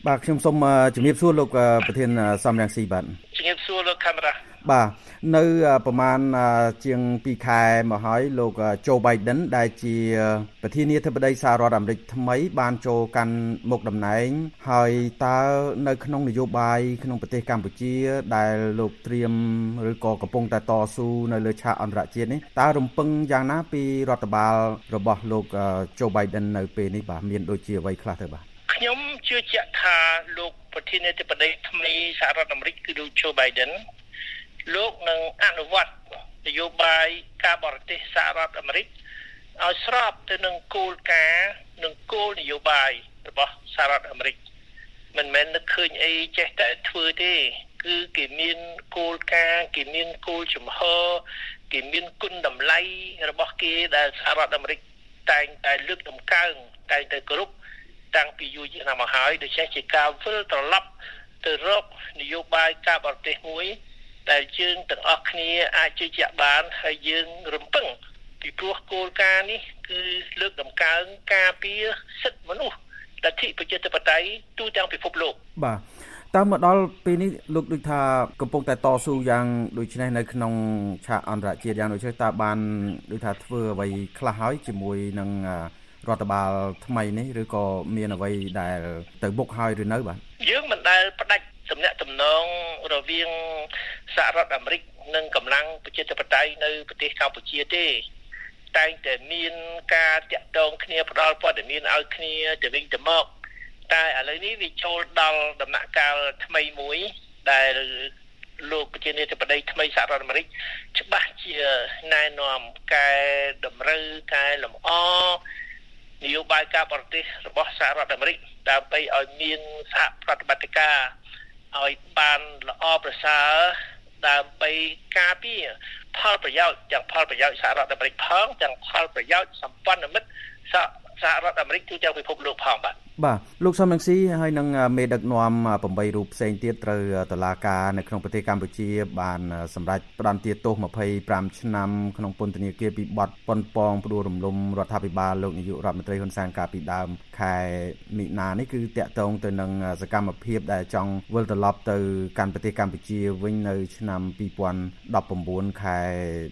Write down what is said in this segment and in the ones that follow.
បាទខ្ញុំសូមជំរាបសួរលោកប្រធានសំរងស៊ីបាទជំរាបសួរលោកកាមេរ៉ាបាទនៅប្រហែលជាង2ខែមកហើយលោក Joe Biden ដែលជាប្រធានាធិបតីសហរដ្ឋអាមេរិកថ្មីបានចូលកាន់មុខតំណែងហើយតើនៅក្នុងនយោបាយក្នុងប្រទេសកម្ពុជាដែលលោកត្រៀមឬក៏កំពុងតែតស៊ូនៅលើឆាកអន្តរជាតិនេះតើរំពឹងយ៉ាងណាពីរដ្ឋបាលរបស់លោក Joe Biden នៅពេលនេះបាទមានដូចជាអ្វីខ្លះទៅបាទខ្ញុំជឿជាក់ថាលោកប្រធានាធិបតីថ្មីសហរដ្ឋអាមេរិកគឺលោក Joe Biden លោកនឹងអនុវត្តនយោបាយការបរទេសសហរដ្ឋអាមេរិកឲ្យស្របទៅនឹងគោលការណ៍និងគោលនយោបាយរបស់សហរដ្ឋអាមេរិកមិនមែននឹកឃើញអីចេះតែធ្វើទេគឺគេមានគោលការណ៍គេមានគោលជំហរគេមានគុណតម្លៃរបស់គេដែលសហរដ្ឋអាមេរិកតែងតែលើកតម្កើងតែងតែគោរពតាំងពីយូរយារណាស់មកហើយដូច្នេះជាការវិលត្រឡប់ទៅរកនយោបាយការបរទេសមួយដែលយើងទាំងអស់គ្នាអាចជឿជាក់បានហើយយើងរំពឹងពីព្រោះគោលការណ៍នេះគឺលើកតម្កើងការពារសិទ្ធិមនុស្សលទ្ធិប្រជាធិបតេយ្យទូទាំងពិភពលោកបាទតើមកដល់ពេលនេះលោកដូចថាកំពុងតែតស៊ូយ៉ាងដូចនេះនៅក្នុងឆាកអន្តរជាតិយ៉ាងដូចនេះតើបានដូចថាធ្វើអ្វីខ្លះហើយជាមួយនឹងរដ្ឋបាលថ្មីនេះឬក៏មានអ្វីដែលទៅមុខហើយឬនៅបាទយើងមិនដែលផ្ដាច់ទំនាក់ទំនងរវាងសហរដ្ឋអាមេរិកនិងកម្លាំងប្រជាធិបតេយ្យនៅប្រទេសកម្ពុជាទេតែងតែមានការតាក់ទងគ្នាផ្ដល់ព័ត៌មានឲ្យគ្នាទៅវិញទៅមកតែឥឡូវនេះវាចូលដល់ដំណាក់កាលថ្មីមួយដែលលោកប្រធានាធិបតីថ្មីសហរដ្ឋអាមេរិកច្បាស់ជាណែនាំកែតម្រូវកែលម្អនយោបាយការបរទេសរបស់សហរដ្ឋអាមេរិកដើម្បីឲ្យមានសហប្រតិបត្តិការឲ្យបានល្អប្រសើរដើម្បីការពារផលប្រយោជន៍ទាំងផលប្រយោជន៍សហរដ្ឋអាមេរិកផងទាំងផលប្រយោជន៍សម្ព័ន្ធមិត្តសហរដ្ឋអាមេរិកទូទាំងពិភពលោកផងបាទលោកសំរងស៊ីហើយនឹងមេដឹកនាំ8រូបផ្សេងទៀតត្រូវតុលាការនៅក្នុងប្រទេសកម្ពុជាបានសម្រេចផ្តន្ទាទោស25ឆ្នាំក្នុងពន្ធនាគារពីបទប៉ុនប៉ងផ្ដួលរំលំរដ្ឋាភិបាលលោកនាយករដ្ឋមន្ត្រីហ៊ុនសែនកាលពីដើមខែមិនិនានេះគឺតាក់ទងទៅនឹងសកម្មភាពដែលចង់វិលត្រឡប់ទៅកាន់ប្រទេសកម្ពុជាវិញនៅឆ្នាំ2019ខែ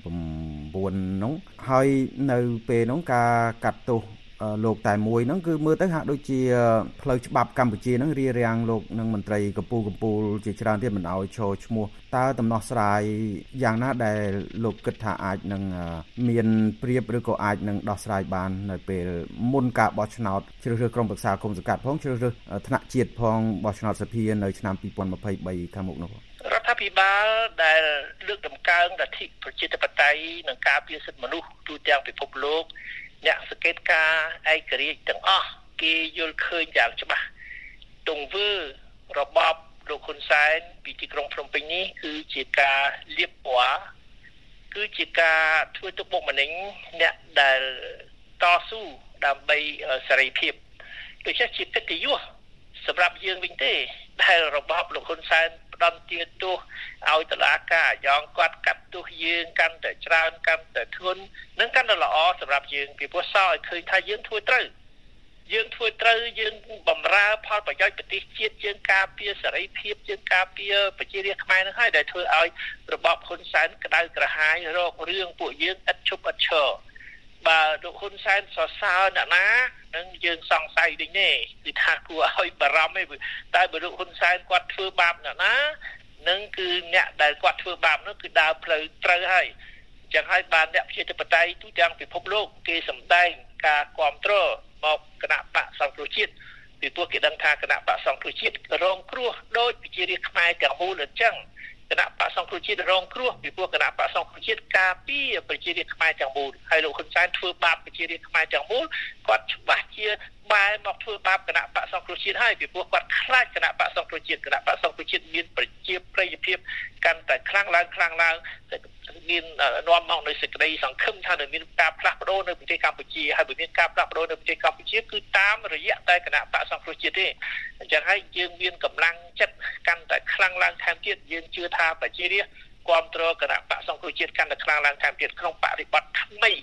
9នោះហើយនៅពេលនោះការកាត់ទោសលោកតែមួយហ្នឹងគឺមើលទៅហាក់ដូចជាផ្លូវច្បាប់កម្ពុជាហ្នឹងរារាំងលោកនឹងមន្ត្រីកម្ពុជាជាច្រើនទៀតមិនឲ្យចូលឈ្មោះតើដំណោះស្រាយយ៉ាងណាដែលលោកគិតថាអាចនឹងមានព្រៀបឬក៏អាចនឹងដោះស្រាយបាននៅពេលមុនការបោះឆ្នោតជ្រើសរើសក្រុមប្រឹក្សាគុំសង្កាត់ផងជ្រើសរើសថ្នាក់ជាតិផងបោះឆ្នោតសភានៅឆ្នាំ2023ខាងមុខនោះរដ្ឋាភិបាលដែលលើកតម្កើងលទ្ធិប្រជាធិបតេយ្យនិងការពារសិទ្ធិមនុស្សទូទាំងពិភពលោកអ្នកសង្កេតការឯករាជ្យទាំងអស់គេយល់ឃើញយ៉ាងច្បាស់ទង្វើរបបលោកហ៊ុនសែនពីទីក្រុងភ្នំពេញនេះគឺជាការលាបពណ៌គឺជាការធ្វើទុកបុកម្នេញអ្នកដែលតស៊ូដើម្បីសេរីភាពដូច្នេះជាកិត្តិយសសម្រាប់យើងវិញទេដែលរបបលោកហ៊ុនសែនផ្ដន្ទាទោសឲ្យតុលាការអាយ៉ងគាត់កាត់ទោសយើងកាន់តែច្រើនកាន់តែធ្ងន់និងកាន់តែល្អសម្រាប់យើងពីព្រោះសោឲ្យឃើញថាយើងធ្វើត្រូវយើងបម្រើផលប្រយោជន៍ប្រទេសជាតិយើងការពារសេរីភាពយើងការពារប្រជារាស្ត្រខ្មែរនឹងហើយដែលធ្វើឲ្យរបបហ៊ុនសែនក្តៅក្រហាយរករឿងពួកយើងឥតឈប់ឥតឈរបើលោកហ៊ុនសែនសរសើរអ្នកណានឹងយើងសង្ស័យដូចនេះគឺថាគួរឲ្យបារម្ភទេតែបើលោកហ៊ុនសែនគាត់ធ្វើបាបអ្នកណានឹងគឺអ្នកដែលគាត់ធ្វើបាបនោះគឺដើរផ្លូវត្រូវហើយអញ្ចឹងហើយបានអ្នកប្រជាធិបតេយ្យទូទាំងពិភពលោកគេសម្ដែងការគាំទ្រមកគណៈបកសង្គ្រោះជាតិពីព្រោះគេដឹងថាគណៈបកសង្គ្រោះជាតិរងគ្រោះដោយប្រជារាស្ត្រខ្មែរទាំងមូលអញ្ចឹងគណៈបកសង្គ្រោះជាតិរងគ្រោះពីព្រោះគណៈបកសង្គ្រោះជាតិការពារប្រជារាស្ត្រខ្មែរទាំងមូលហើយលោកហ៊ុនសែនធ្វើបាបប្រជារាស្ត្រខ្មែរទាំងមូលគាត់ច្បាស់ជាបែរមកធ្វើបាបគណៈបកសង្គ្រោះជាតិហើយពីព្រោះគាត់ខ្លាចគណៈបកសង្គ្រោះជាតិគណៈបកសង្គ្រោះជាតិមានប្រជាប្រិយភាពកាន់តែខ្លាំងឡើងមាននាំមកនៅសេចក្តីសង្ឃឹមថានឹងមានការផ្លាស់ប្ដូរនៅប្រទេសកម្ពុជាហើយបើមានការផ្លាស់ប្ដូរនៅប្រទេសកម្ពុជាគឺតាមរយៈតែគណៈបកសង្គ្រោះជាតិទេអញ្ចឹងហើយយើងមានកម្លាំងចិត្តកាន់តែខ្លាំងឡើងថែមទៀតយើងជឿថាប្រជារាស្ត្រគាំទ្រគណៈបកសង្គ្រោះជាតិកាន់តែខ្លាំងឡើងថែមទៀតក្នុងបរិបទថ្មី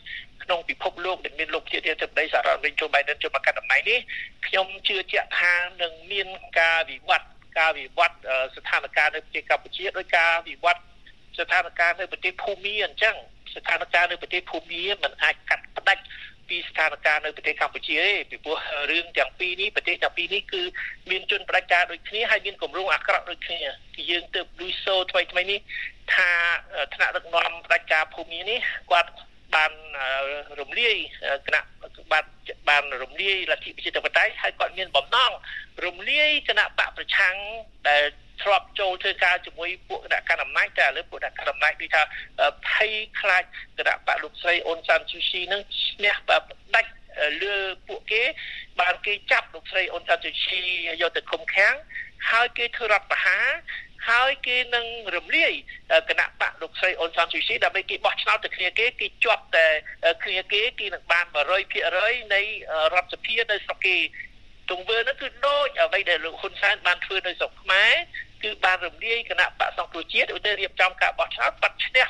ក្នុងពិភពលោកដែលមានលោកជាទីទៅដីសារ៉ាវិញចូលបៃដិនចូលមកកាន់តំណែងនេះខ្ញុំជឿជាក់ថានឹងមានការវិវត្តស្ថានភាពនៅប្រទេសកម្ពុជាដោយការវិវត្តស្ថានភាពនៅប្រទេសភូមាអញ្ចឹងស្ថានភាពនៅប្រទេសភូមាมันអាចកាត់ផ្ដាច់ពីស្ថានភាពនៅប្រទេសកម្ពុជាទេពីព្រោះរឿងទាំងពីរនេះប្រទេសទាំងពីរនេះគឺមានជនផ្ដាច់ការដូចគ្នាហើយមានគម្រោងអាក្រក់ដូចគ្នាគឺយើងទៅលុយសូថ្មីនេះថាថ្នាក់ដឹកនាំផ្ដាច់ការភូមានេះគាត់បានរំលាយគណៈបានរំលាយលទ្ធិប្រជាធិបតេយ្យហើយគាត់មានបំណងរំលាយគណៈបកប្រឆាំងដែលធ្លាប់ចូលធ្វើការជាមួយពួកគណៈកណ្ដាលអំណាចតែឥឡូវពួកគណៈកណ្ដាលអំណាចដូចថាភ័យខ្លាចគណៈបកលោកស្រីអ៊ុនសានស៊ូស៊ីនឹងឈ្នះផ្ដាច់លើពួកគេបានគេចាប់លោកស្រីអ៊ុនសានស៊ូស៊ីយកទៅឃុំឃាំងហើយគេធ្វើរដ្ឋប្រហារហើយគេនឹងរំលាយគណៈបកលោកស្រីអ៊ុនសានស៊ូស៊ីដើម្បីគេបោះឆ្នោតទៅគ្នាគេជាប់តែគ្នាគេនឹងបាន 100% នៃរដ្ឋសភានៅស្រុកគេទង្វើនោះគឺដូចអ្វីដែលលោកហ៊ុនសែនបានធ្វើនៅស្រុកខ្មែរគឺបានរំលាយគណៈបកសង្គ្រោះជាតិឧទាហរណ៍រៀបចំការបោះឆ្នោតបាត់ឈ្នះ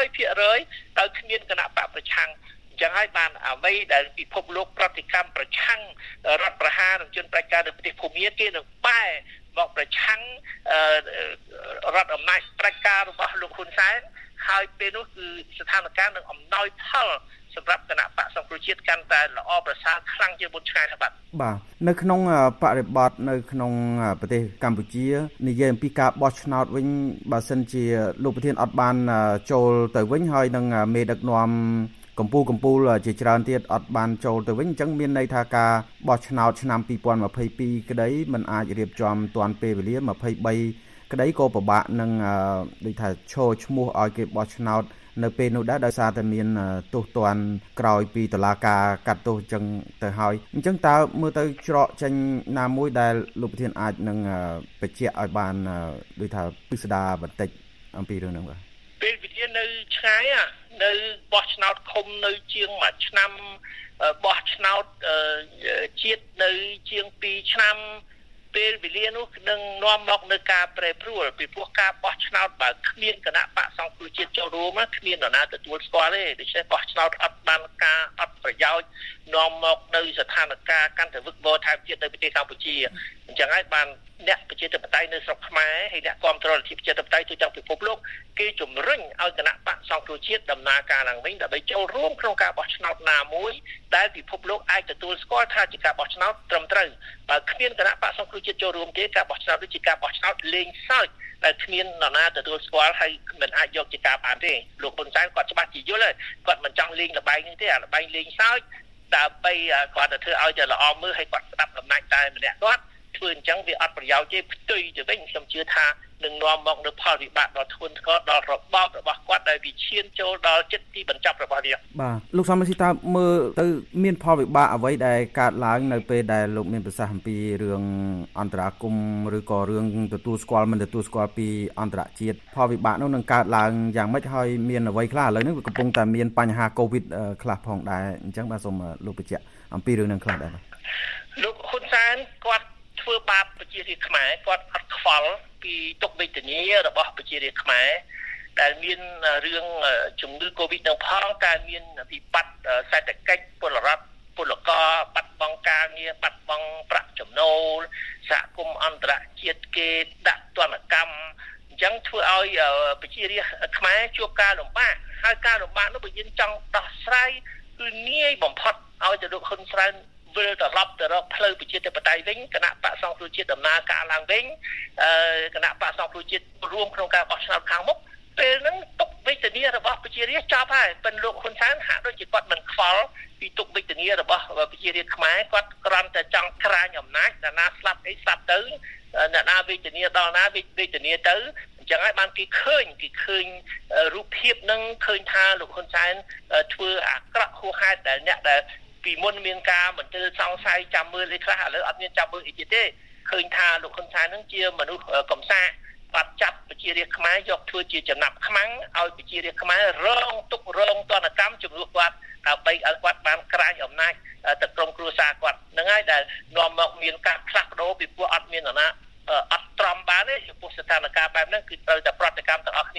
100% ដោយគ្មានគណៈបកប្រឆាំងអញ្ចឹងហើយបានអ្វីដែលពិភពលោកប្រតិកម្មប្រឆាំងរដ្ឋប្រហារនឹងជនប្រជាការនៅប្រទេសភូមាគេនឹងបែរមកប្រឆាំងរដ្ឋអំណាចប្រជាការរបស់លោកហ៊ុនសែនហើយពេលនោះគឺស្ថានភាពនឹងអំណោយផលសម្រាប់គណៈបកសង្គ្រោះជាតិកាន់តែល្អប្រសើរខ្លាំងជាងមុនឆ្ងាយណាស់បាទនៅក្នុងបរិបទនៅក្នុងប្រទេសកម្ពុជានិយាយអំពីការបោះឆ្នោតវិញបើសិនជាលោកប្រធានអត់បានចូលទៅវិញហើយនឹងមេដឹកនាំកម្ពុជាជាច្រើនទៀតអត់បានចូលទៅវិញអញ្ចឹងមានន័យថាការបោះឆ្នោតឆ្នាំ2022ក្តីมันអាចរៀបចំទាន់ពេលវេលា23ក្តីក៏ពិបាកនឹងដូចថាឈរឈ្មោះឲ្យគេបោះឆ្នោតនៅពេលនោះដែរដោយសារតែមានទោសទណ្ឌក្រោយពីតុលាការកាត់ទោសអញ្ចឹងទៅហើយអញ្ចឹងតើមើលទៅច្រកចេញណាមួយដែលលោកប្រធានអាចនឹងបញ្ជាក់ឲ្យបានដូចថាពិស្ដារបន្តិចអំពីរឿងហ្នឹងបាទពេលវិធាននៅឆ្ងាយនៅបោះឆ្នោតឃុំនៅជាង1ឆ្នាំបោះឆ្នោតជាតិនៅជាង2ឆ្នាំពេលវេលានោះនឹងនាំមកនៅការប្រែប្រួលពីព្រោះការបោះឆ្នោតបើគ្មានគណៈបកសង្គ្រោះជាតិចូលរួមគ្មាននរណាទទួលស្គាល់ទេដូច្នេះបោះឆ្នោតអត់បានការអត់ប្រយោជន៍នាំមកនៅស្ថានភាពកាន់តែវឹកវរថែមទៀតនៅប្រទេសកម្ពុជាអញ្ចឹងហើយបានអ្នកប្រជាធិបតេយ្យនៅស្រុកខ្មែរហើយអ្នកគាំទ្រលទ្ធិប្រជាធិបតេយ្យទូទាំងពិភពលោកគេជំរុញឲ្យគណៈបកសង្គ្រោះជាតិដំណើរការឡើងវិញដើម្បីចូលរួមក្នុងការបោះឆ្នោតណាមួយដែលពិភពលោកអាចទទួលស្គាល់ថាជាការបោះឆ្នោតត្រឹមត្រូវបើគ្មានគណៈបកសង្គ្រោះជាតិចូលរួមទេការបោះឆ្នោតនេះជាការបោះឆ្នោតលេងសើចដែលគ្មាននរណាទទួលស្គាល់ហើយមិនអាចយកជាការបានទេលោកហ៊ុនសែនគាត់ច្បាស់ជាយល់ហើយគាត់មិនចង់លេងល្បែងនេះទេអាល្បែងលេងសើចដើម្បីគាត់ទៅធ្វើឲ្យតែល្អមើលឲ្យគាត់ស្ដាប់ដំណាច់តែម្នាក់គាត់ធ្វើអញ្ចឹងវាអត់ប្រយោជន៍ទេផ្ទុយទៅវិញខ្ញុំជឿថានឹងនាំមកនូវផលវិបាកដ៏ធ្ងន់ធ្ងរដល់របបរបស់គាត់ដែលវាឈានចូលដល់ចិត្តទីបញ្ចប់របស់វាបាទលោកសំស៊ីតើមើលទៅមានផលវិបាកអ្វីដែលកើតឡើងនៅពេលដែលលោកមានប្រសាសន៍អំពីរឿងអន្តរាគមន៍ឬក៏រឿងទទួលស្គាល់មិនទទួលស្គាល់ពីអន្តរជាតិផលវិបាកនោះនឹងកើតឡើងយ៉ាងម៉េចហើយមានអ្វីខ្លះឥឡូវនេះកំពុងតែមានបញ្ហាកូវីដខ្លះផងដែរអញ្ចឹងបាទសូមលោកបញ្ជាក់អំពីរឿងនឹងខ្លះដែរលោកហ៊ុនសែនគាត់ធ្វើបាបប្រជារាស្ត្រខ្មែរគាត់អត់ខ្វល់ពីទុក្ខវេទនារបស់ប្រជារាស្ត្រខ្មែរដែលមានរឿងជំងឺ Covid នឹងផងតែមានវិបត្តិសេដ្ឋកិច្ចពលរដ្ឋពលករបាត់បង់ការងារបាត់បង់ប្រាក់ចំណូលសហគមន៍អន្តរជាតិគេដាក់ទណ្ឌកម្មអញ្ចឹងធ្វើឲ្យប្រជារាស្ត្រខ្មែរជួបការលំបាកហើយការលំបាកនោះបើយើងចង់ដោះស្រាយគឺងាយបំផុតឲ្យទៅលោកហ៊ុនសែនវិលត្រឡប់ទៅរកផ្លូវប្រជាធិបតេយ្យវិញគណៈបកសង្គ្រោះជាតិដំណើរការឡើងវិញគណៈបកសង្គ្រោះជាតិរួមក្នុងការបោះឆ្នោតខាងមុខពេលហ្នឹងទុក្ខវេទនារបស់ប្រជារាស្ត្រចប់ហើយប៉ុន្តែលោកហ៊ុនសែនហាក់ដូចជាគាត់មិនខ្វល់ពីទុក្ខវេទនារបស់ប្រជារាស្ត្រខ្មែរគាត់គ្រាន់តែចង់ក្រាញអំណាចអ្នកណាស្លាប់អីស្លាប់ទៅអ្នកណាវេទនាដល់ណាវេទនាទៅអញ្ចឹងហើយបានគេឃើញរូបភាពហ្នឹងឃើញថាលោកហ៊ុនសែនធ្វើអាក្រក់ហួសហេតុដែលអ្នកដែលពីមុនមានការមន្ទិលសង្ស័យចាំមើលអីខ្លះឥឡូវអត់មានចាំមើលអីទៀតទេឃើញថាលោកហ៊ុនសែននឹងជាមនុស្សកំសាកបាត់ចាប់ប្រជារាស្ត្រខ្មែរយកធ្វើជាចំណាប់ខ្មាំងឲ្យប្រជារាស្ត្រខ្មែររងទុក្ខរងទណ្ឌកម្មជំនួសគាត់ដើម្បីឲ្យគាត់បានក្រាញអំណាចទៅក្រុមគ្រួសារគាត់ហ្នឹងហើយដែលនាំមកមានការផ្លាស់ប្ដូរពីព្រោះអត់មាននរណាអត់ទ្រាំបានទេចំពោះស្ថានភាពបែបហ្នឹងគឺត្រូវតែប្រតិកម្មទាំងអស់គ្នាហើយ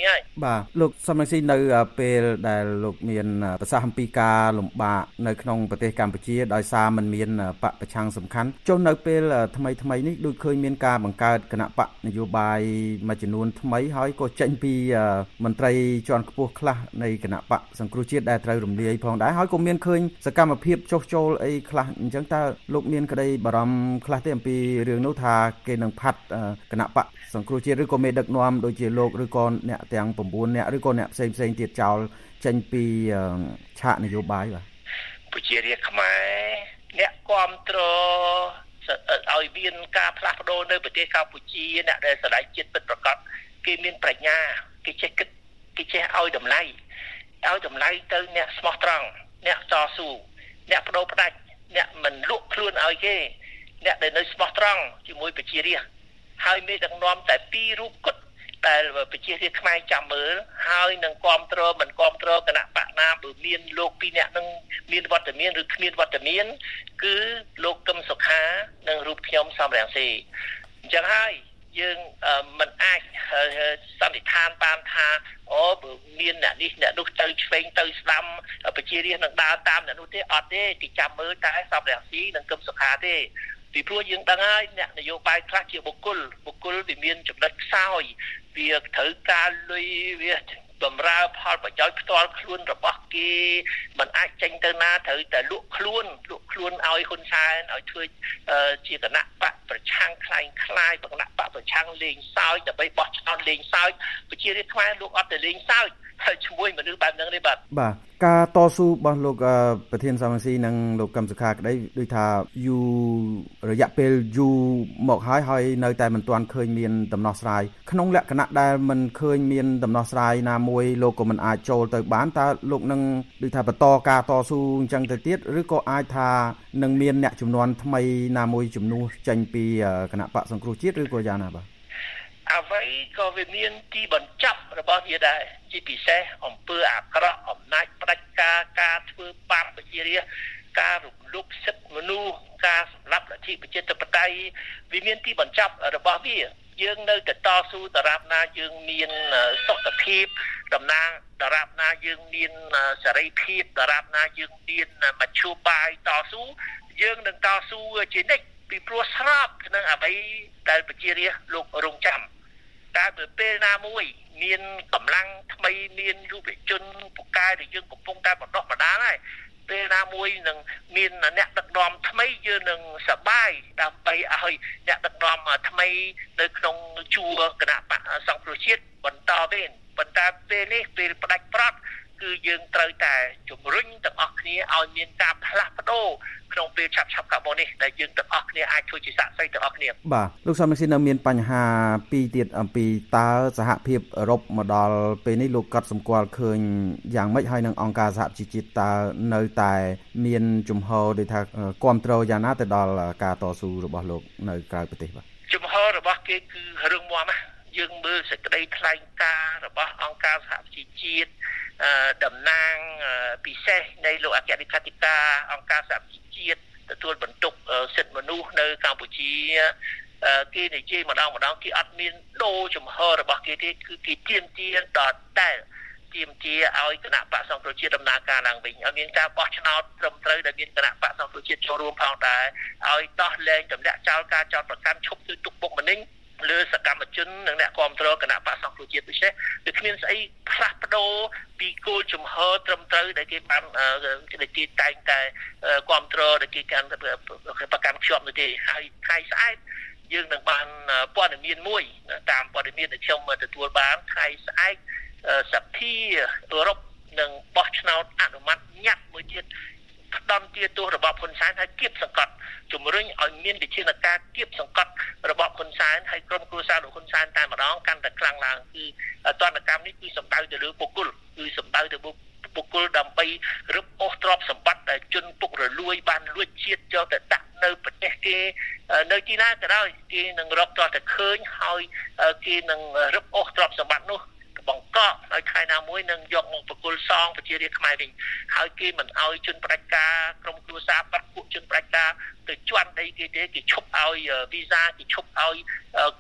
បាទលោកសំរងស៊ីនៅពេលដែលលោកមានប្រសាសន៍អំពីការលំបាកនៅក្នុងប្រទេសកម្ពុជាដោយសារมันមានបកប្រឆាំងសំខាន់ចុះនៅពេលថ្មីនេះដូចឃើញមានការបង្កើតគណៈបកនយោបាយមួយចំនួនថ្មីហើយក៏ចេញពីមន្ត្រីជាន់ខ្ពស់ខ្លះនៃគណៈបកសង្គ្រោះជាតិដែលត្រូវរំលាយផងដែរហើយក៏មានឃើញសកម្មភាពចុះចូលអីខ្លះអញ្ចឹងតើលោកមានក្តីបារម្ភខ្លះទេអំពីរឿងនោះថាគេនឹងផាត់គណៈបកសង្គ្រោះជាតិឬក៏មេដឹកនាំដូចជាលោកឬក៏អ្នកទាំង9អ្នកឬក៏អ្នកផ្សេងទៀតចោលចេញពីឆាកនយោបាយបាទប្រជារាស្ត្រខ្មែរអ្នកគ្រប់គ្រងឲ្យមានការផ្លាស់ប្ដូរនៅប្រទេសកម្ពុជាអ្នកដែលស្រឡាញ់ជាតិពិតប្រាកដគេមានប្រាជ្ញាគេចេះគិតគេចេះឲ្យតម្លៃទៅអ្នកស្មោះត្រង់អ្នកតស៊ូអ្នកបដូរផ្ដាច់អ្នកមិនលក់ខ្លួនឲ្យគេអ្នកដែលនៅស្មោះត្រង់ជាមួយប្រជារាស្ត្រហើយមានដឹកនាំតែ2រូបគត់ដែលប្រជារាស្ត្រខ្មែរចាំមើលហើយនឹងគ្រប់គ្រងមិនគ្រប់គ្រងគណៈបកណាបើមានលោក2នាក់នឹងមានវត្តមានឬគ្មានវត្តមានគឺលោកកឹមសុខានិងរូបខ្ញុំសំរងស៊ីអញ្ចឹងហើយយើងមិនអាចសន្និដ្ឋានបានថាអូបើមានអ្នកនេះអ្នកនោះទៅឆ្វេងទៅស្ដាំប្រជារាស្ត្រនឹងដើរតាមអ្នកនោះទេអត់ទេគេចាំមើលតែសំរងស៊ីនិងកឹមសុខាទេពីព្រោះយើងដឹងហើយអ្នកនយោបាយខ្លះជាបុគ្គលវាមានចំណុចខ្សោយវាត្រូវការលុយវាបំរើផលប្រយោជន៍ផ្ទាល់ខ្លួនរបស់គេមិនអាចចេញទៅណាត្រូវតែលក់ខ្លួនឲ្យហ៊ុនសែនឲ្យធ្វើជាគណៈបកប្រឆាំងคล้ายគណៈបកប្រឆាំងលេងសើចដើម្បីបោះឆ្នោតលេងសើចប្រជារាស្ត្រខ្មែរលោកអត់ទៅលេងសើចហើយជាមួយមនុស្សបែបហ្នឹងទេបាទការតស៊ូរបស់លោកប្រធានសំរងស៊ីនិងលោកកឹមសុខាក្តីដូចថាយូររយៈពេលយូរមកហើយនៅតែមិនទាន់ឃើញមានដំណោះស្រាយក្នុងលក្ខណៈដែលមិនឃើញមានដំណោះស្រាយណាមួយលោកក៏មិនអាចចូលទៅបានតើលោកនឹងដូចថាបន្តការតស៊ូអញ្ចឹងទៅទៀតឬក៏អាចថានឹងមានអ្នកជំនាន់ថ្មីណាមួយជំនួសចេញពីគណៈបកសង្គ្រោះជាតិឬក៏យ៉ាងណាបាទអ្វីក៏វាមានទីបញ្ចប់របស់វាដែរជាពិសេសអំពើអាក្រក់អំណាចផ្ដាច់ការធ្វើបាបប្រជារាស្ត្រការរំលោភសិទ្ធិមនុស្សការសម្លាប់លទ្ធិប្រជាធិបតេយ្យវាមានទីបញ្ចប់របស់វាយើងនៅតែតស៊ូដរាបណាយើងមានសុខភាពតំណាងដរាបណាយើងមានសេរីភាពដរាបណាយើងមានមធ្យោបាយតស៊ូយើងនឹងតស៊ូជានិច្ចពីព្រោះស្របនឹងអ្វីដែលប្រជារាស្ត្រលោករងចាំតែពេលណាមួយមានកម្លាំងថ្មីមានយុវជនពូកែដែលយើងកំពុងតែបណ្ដុះបណ្ដាលហើយពេលណាមួយនឹងមានអ្នកដឹកនាំថ្មីយើងនឹងសប្បាយដើម្បីឲ្យអ្នកដឹកនាំថ្មីនៅក្នុងជួរគណៈបកសង្គ្រោះជាតិបន្តវិញប៉ុន្តែពេលនេះពេលផ្ដាច់ប្រត់គឺយើងត្រូវតែជំរុញទាំងអស់គ្នាឲ្យមានការផ្លាស់ប្ដូរក្នុងពេលឆាប់កាប់នេះដែលយើងទាំងអស់គ្នាអាចធ្វើជាសាក្សីទាំងអស់គ្នាបាទលោកសំរងស៊ីនៅមានបញ្ហាពីរទៀតអំពីតើសហភាពអឺរ៉ុបមកដល់ពេលនេះលោកក៏សម្គាល់ឃើញយ៉ាងម៉េចហើយនឹងអង្គការសហជីវជាតិតើនៅតែមានជំហរដូចថាគ្រប់គ្រងយ៉ាងណាទៅដល់ការតស៊ូរបស់លោកនៅក្រៅប្រទេសបាទជំហររបស់គេគឺរឹងមាំណាយើងមើលសេចក្តីថ្លែងការណ៍របស់អង្គការសហជីវជាតិតំណាងពិសេសនៃលោកអគ្គលេខាធិការអង្គការសហជីវជាតិទទួលបន្ទុកសិទ្ធិមនុស្សនៅកម្ពុជាគេនិយាយម្ដងគេអត់មានដូរជំហររបស់គេទេគឺគេទាមទារដល់តែទាមទារឲ្យគណៈបកសង្គ្រោះជាតិដំណើរការឡើងវិញឲ្យមានការបោះឆ្នោតត្រឹមត្រូវដែលមានគណៈបកសង្គ្រោះជាតិចូលរួមផងដែរឲ្យដោះលែងទម្លាក់ចោលការចោទប្រកាន់ឈប់ធ្វើទុកបុកម្នេញលើសកម្មជននិងអ្នកគ្រប់គ្រងគណៈបកសង្គ្រោះជាតិពិសេសវាគ្មានស្អីផ្លាស់ប្ដូរពីគោលជំហរត្រឹមត្រូវដែលគេបានគេតែងតែគ្រប់គ្រងដែលគេកាន់ប្រកាន់ខ្ជាប់នោះទេហើយថ្ងៃស្អែកយើងនឹងបានព័ត៌មានមួយតាមព័ត៌មានដែលខ្ញុំទទួលបានថ្ងៃស្អែកសភាអឺរ៉ុបនឹងបោះឆ្នោតអនុម័តញាត់មួយទៀតផ្ដន់ទាទោសរបស់ហ៊ុនសែនហើយគៀបសង្កត់ជំរុញឲ្យមានវិធានការគៀបសង្កត់របស់ហ៊ុនសែនហើយក្រុមគ្រួសារលោកហ៊ុនសែនតែម្ដងកាន់តែខ្លាំងឡើងគឺទណ្ឌកម្មនេះគឺសម្ដៅទៅលើបុគ្គលគឺសម្ដៅទៅបុគ្គលដើម្បីរឹបអូសទ្រព្យសម្បត្តិដែលជនពុករលួយបានលួចជាតិយកទៅដាក់នៅប្រទេសគេនៅទីណាក៏ដោយគេនឹងរកតតែឃើញហើយគេនឹងរឹបអូសទ្រព្យសម្បត្តិនោះបង្កក់ឲ្យខែណាមួយនឹងយកមកប្រគល់សងប្រជារាស្ត្រខ្មែរវិញហើយគេមិនឲ្យជនផ្ដាច់ការក្រុមគ្រួសារបាត់ពួកជនផ្ដាច់ការទៅជន់ដីគេទេគេឈប់ឲ្យវីសាគេឈប់ឲ្យក្រុមគ្រួ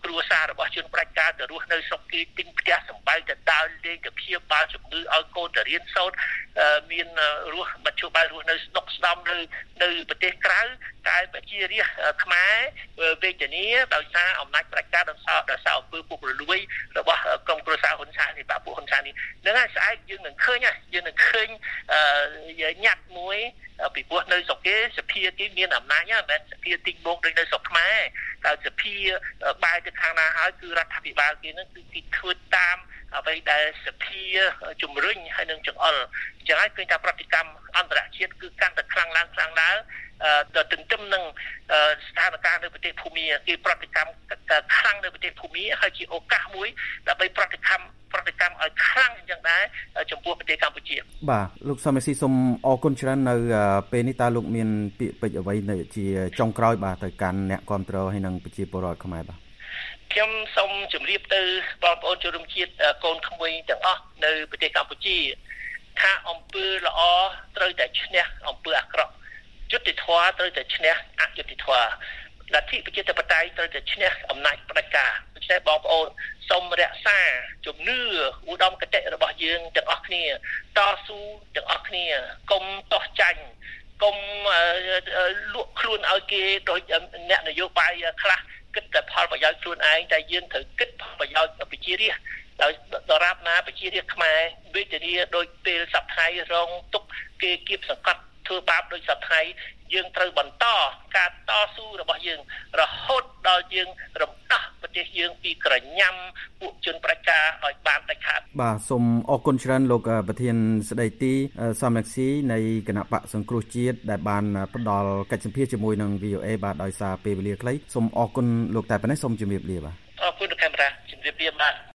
គ្រួសាររបស់ជនប្រជាការទៅរស់នៅស្រុកគេទិញផ្ទះសម្បែងទៅដើរលេងទៅព្យាបាលជំងឺឲ្យកូនទៅរៀនសូត្រមានរស់មធ្យោបាយរស់នៅស្ដុកស្ដំនៅប្រទេសក្រៅតែប្រជារាស្ត្រខ្មែរវេទនាដោយសារអំណាចប្រជាការដោយសារអំពើពុករលួយរបស់ក្រុមគ្រួសារហ៊ុនសែននេះបាទពួកហ៊ុនសែននេះនឹងហើយស្អែកយើងនឹងឃើញញ៉ាត់មួយពីព្រោះនៅស្រុកគេសភាគេមានអំណាចមិនមែនសភាទីងមកដូចនៅស្រុកខ្មែរតែសភាបែរទៅខាងណាហើយគឺរដ្ឋាភិបាលគេនឹងគឺគេធ្វើតាមអ្វីដែលសភាជំរុញហើយនឹងចង្អុលអញ្ចឹងហើយឃើញថាប្រតិកម្មអន្តរជាតិគឺកាន់តែខ្លាំងឡើងដល់ទន្ទឹមនឹងស្ថានភាពនៅប្រទេសភូមាគេប្រតិកម្មខ្លាំងនៅប្រទេសភូមាហើយជាឱកាសមួយដើម្បីប្រតិកម្មឲ្យខ្លាំងអញ្ចឹងដែរចំពោះប្រទេសកម្ពុជាបាទលោកសំមេស៊ីសូមអរគុណច្រើននៅពេលនេះតើលោកមានពាក្យពេចន៍អ្វីនៅជាចុងក្រោយបាទទៅកាន់អ្នកគាំទ្រហើយនិងប្រជាពលរដ្ឋខ្មែរបាទខ្ញុំសូមជម្រាបទៅបងប្អូនជនរួមជាតិកូនក្មួយទាំងអស់នៅប្រទេសកម្ពុជាថាអំពើល្អត្រូវតែឈ្នះអំពើអាក្រក់យុត្តិធម៌ត្រូវតែឈ្នះអយុត្តិធម៌លទ្ធិប្រជាធិបតេយ្យត្រូវតែឈ្នះអំណាចផ្ដាច់ការដូច្នេះបងប្អូនសូមរក្សាជំនឿឧត្តមគតិរបស់យើងទាំងអស់គ្នាតស៊ូទាំងអស់គ្នាកុំតោះចាញ់កុំលក់ខ្លួនឲ្យគេដោយអ្នកនយោបាយខ្លះគិតតែផលប្រយោជន៍ខ្លួនឯងតែយើងត្រូវគិតផលប្រយោជន៍ប្រជារាស្ត្រដោយដរាបណាប្រជារាស្ត្រខ្មែរវេទនាដោយពេលសប្តាហ៍រងទុកគេគៀបសង្កត់ធ្វើបាបដោយសប្តាហ៍យើងត្រូវបន្តការតស៊ូរបស់យើងរហូតដល់យើងរំដោះប្រទេសយើងពីក្រញ៉ាំពួកជនប្រជាការឲ្យបានដាច់ខាតបាទសូមអរគុណច្រើនលោកប្រធានស្ដីទីសំរងស៊ីនៃគណៈបកសង្គ្រោះជាតិដែលបានផ្ដល់កិច្ចសម្ភាសជាមួយនឹង VOA បាទដោយសារពេលវេលាខ្លីសូមអរគុណលោកតែប៉ុណ្ណេះសូមជម្រាបលាបាទអរគុណលោកកាមេរ៉ាជម្រាបលាបាទ